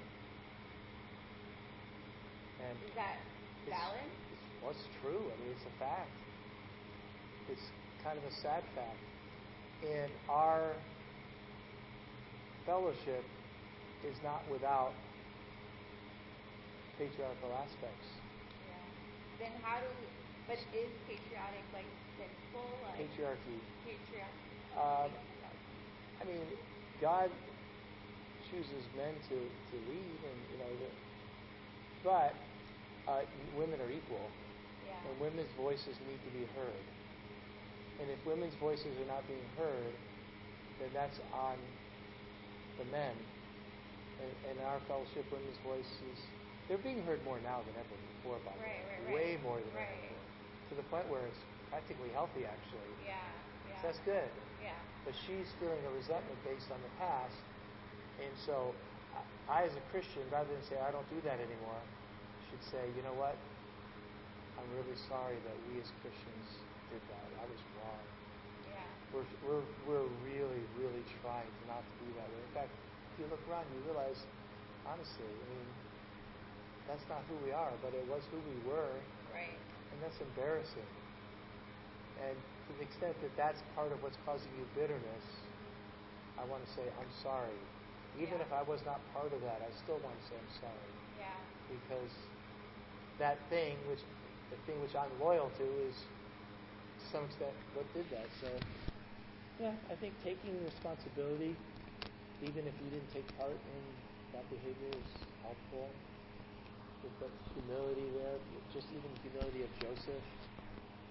And Is that valid? Well, it's true. I mean, it's a fact. It's kind of a sad fact. And our fellowship is not without patriarchal aspects. Yeah. Then but is patriotic like sinful? Like Patriarchy. Patriarchy. I mean, God chooses men to lead, and but women are equal, Yeah. and women's voices need to be heard. And if women's voices are not being heard, then that's on the men. And our fellowship, women's voices, they're being heard more now than ever before, by the way. Way more than ever before. To the point where it's practically healthy, actually. Yeah. So that's good. Yeah. But she's feeling a resentment based on the past. And so I, as a Christian, rather than say, I don't do that anymore, should say, you know what? I'm really sorry that we as Christians did that. I was wrong. Yeah. We're really, really trying not to be that way. In fact, if you look around, you realize, honestly, I mean, that's not who we are, but it was who we were. Right. And that's embarrassing. And to the extent that that's part of what's causing you bitterness, I want to say, I'm sorry. Even if I was not part of that, I still want to say I'm sorry. Yeah. Because the thing which I'm loyal to is to some extent what did that. So, yeah, I think taking responsibility, even if you didn't take part in that behavior, is helpful. With that humility there, just even the humility of Joseph,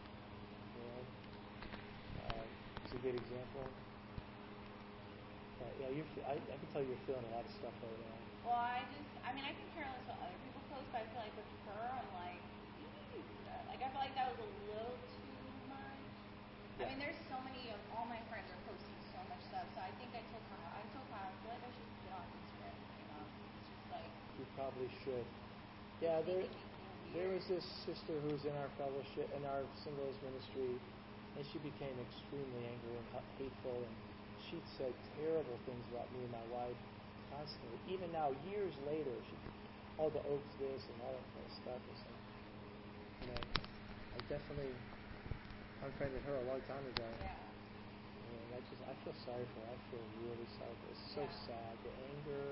it's a good example. But I can tell you're feeling a lot of stuff right now. Well, I can care less what other people post, but I feel like with her, I'm like, "Eesh." Like, I feel like that was a little too much. Yeah. I mean, there's so many of all my friends are posting so much stuff, so I think I told Kyle, I feel like I should get off Instagram. It's just like, You probably should. Yeah, it's making me feel there weird. was this sister who was in our fellowship, in our singles ministry, and she became extremely angry and hateful, and she'd said terrible things about me and my wife constantly. Even now, years later, all the oaks this and all that kind of stuff. It's like, I definitely unfriended her a long time ago. Yeah. And I feel sorry for her. I feel really sorry for her. It's so Yeah. sad. The anger.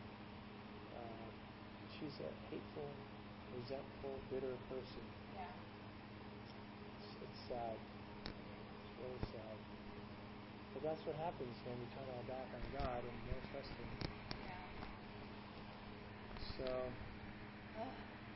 She's a hateful, resentful, bitter person. Yeah. It's sad. It's really sad. But that's what happens when we turn our back on God and don't trust Him. Yeah. So, Well,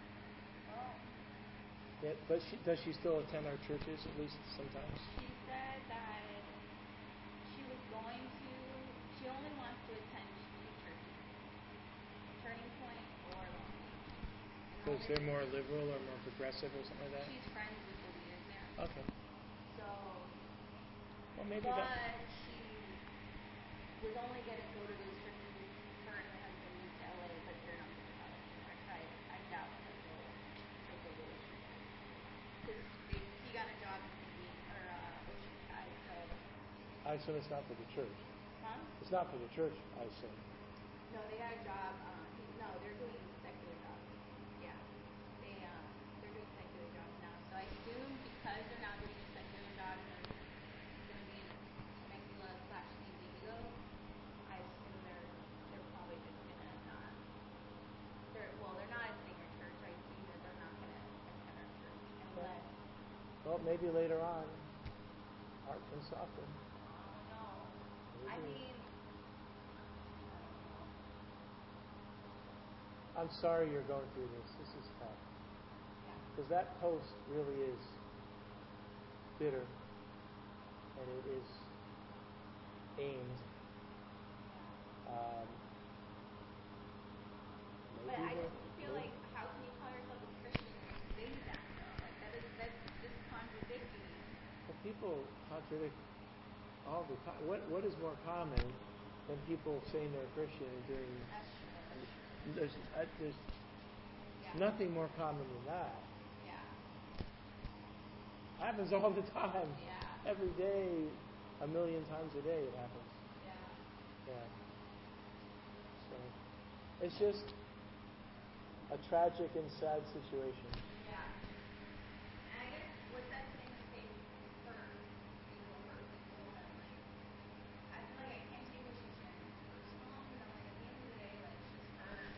yeah, but does she still attend our churches at least sometimes? she said that she was going to, she only wants to attend two churches, Turning Point or Long Beach. Because they're more liberal or more progressive or something like that? She's friends with the leaders there. Okay. So, Well, maybe but that. she was only going to go to those churches if her and her husband moved to LA, but they're not going to help. I doubt that they'll go to those churches. Because he got a job in Oceanside, so. I assume it's not for the church. Huh? It's not for the church, I assume. No, they got a job. No, they're doing secular jobs. Yeah, they're doing secular jobs now. So I assume because they're now doing a secular job and they're going to be in Temecula / San Diego, I assume they're probably just going to not. They're not attending our church. I assume that they're not going to attend our church unless. Well, maybe later on, heart can soften. No, I mean. I'm sorry you're going through this. This is tough. Because that post really is bitter. And it is aimed. But I just feel like, how can you call yourself a Christian and say that, though? Like, that's just contradicting. Well, people contradict all the time. What is more common than people saying they're a Christian and doing... That's true. There's nothing more common than that. Yeah. Happens all the time. Yeah. Every day, a million times a day it happens. Yeah. So it's just a tragic and sad situation. Yeah. And I guess what that's saying is for people, and like, I feel like I can't take what she's saying personal, like at the end of the day, like she's hurt.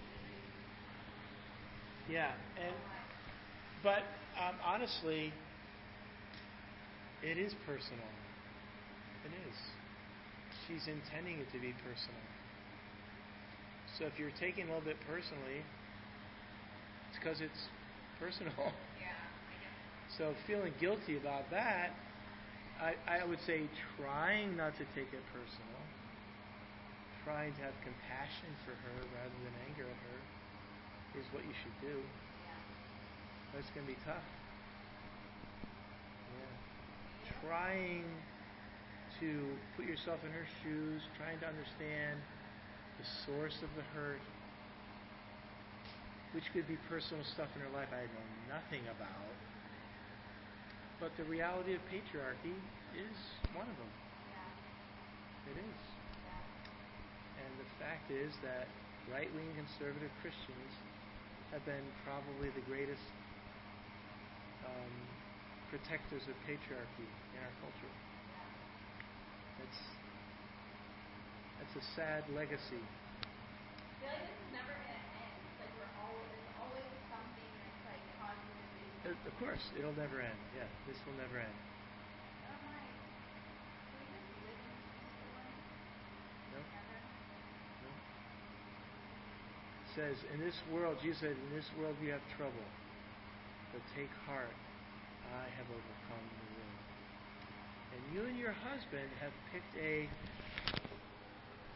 Yeah, but honestly, it is personal. It is. She's intending it to be personal. So if you're taking a little bit personally, it's because it's personal. Yeah, I guess. So feeling guilty about that, I would say trying not to take it personal, trying to have compassion for her rather than anger at her is what you should do. Yeah. But it's going to be tough. Yeah. Trying to put yourself in her shoes, trying to understand the source of the hurt, which could be personal stuff in her life I know nothing about. But the reality of patriarchy is one of them. Yeah. It is. Yeah. And the fact is that right-wing conservative Christians have been probably the greatest protectors of patriarchy in our culture. That's a sad legacy. I feel like this is never going to end. It's like there's always something that's like causing division. Of course, it'll never end. Yeah, this will never end. I'm like, can we just live in peace for once? No. Never? No. It says, in this world, Jesus said, in this world you have trouble. But take heart, I have overcome the world. And you and your husband have picked a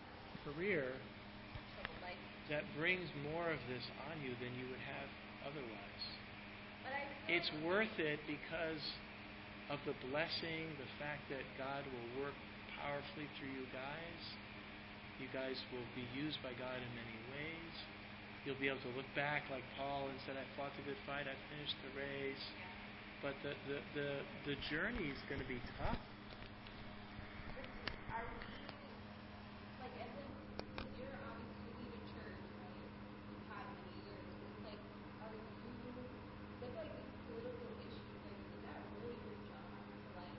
career Troubled life. that brings more of this on you than you would have otherwise. But I It's worth it because of the blessing, the fact that God will work powerfully through you guys. You guys will be used by God in many ways. You'll be able to look back like Paul and said, I fought the good fight, I finished the race. But the journey is going to be tough. Are we, like, as in, because you're obviously leaving church, right? You've had many years. It's like, are you, with, like, these political issues, like, is that really your job? To, like,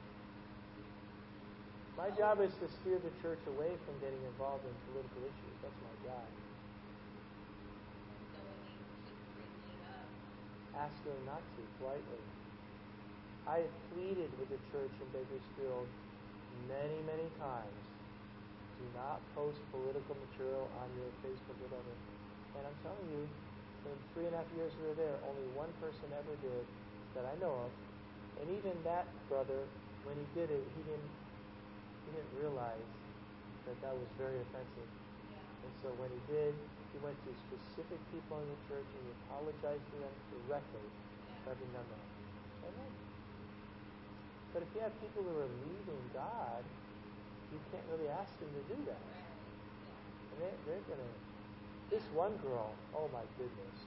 My job is to steer the church away from getting involved in political issues. That's my job. and so when they keep bringing it up, Ask them not to, politely. I have pleaded with the church in Bakersfield many, many times. Do not post political material on your Facebook, whatever. And I'm telling you, in 3.5 years we were there, only one person ever did that I know of. And even that brother, when he did it, he didn't realize that was very offensive. And so when he did, he went to specific people in the church and he apologized to them directly for having done that. Amen. But if you have people who are leaving God, you can't really ask them to do that. And they're going to... This one girl, oh my goodness.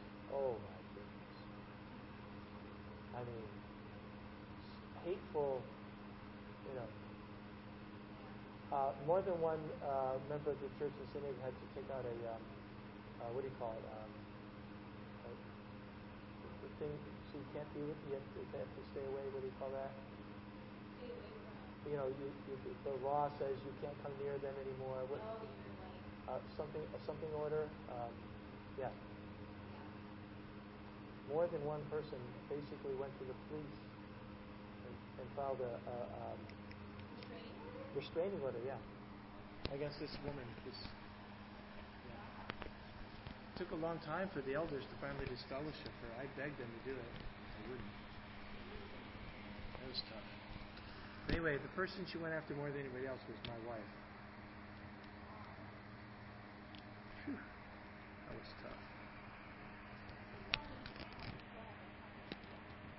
I mean, hateful, you know. More than one member of the church in Synod had to take out a, what do you call it? The thing, so you can't be with you, you have to stay away. What do you call that? stay away from, You know, the law says you can't come near them anymore. What, oh, you're like, something order. Yeah. More than one person basically went to the police and filed a restraining order, yeah, against this woman. It took a long time for the elders to finally disfellowship her. I begged them to do it. They wouldn't. That was tough. Anyway, the person she went after more than anybody else was my wife.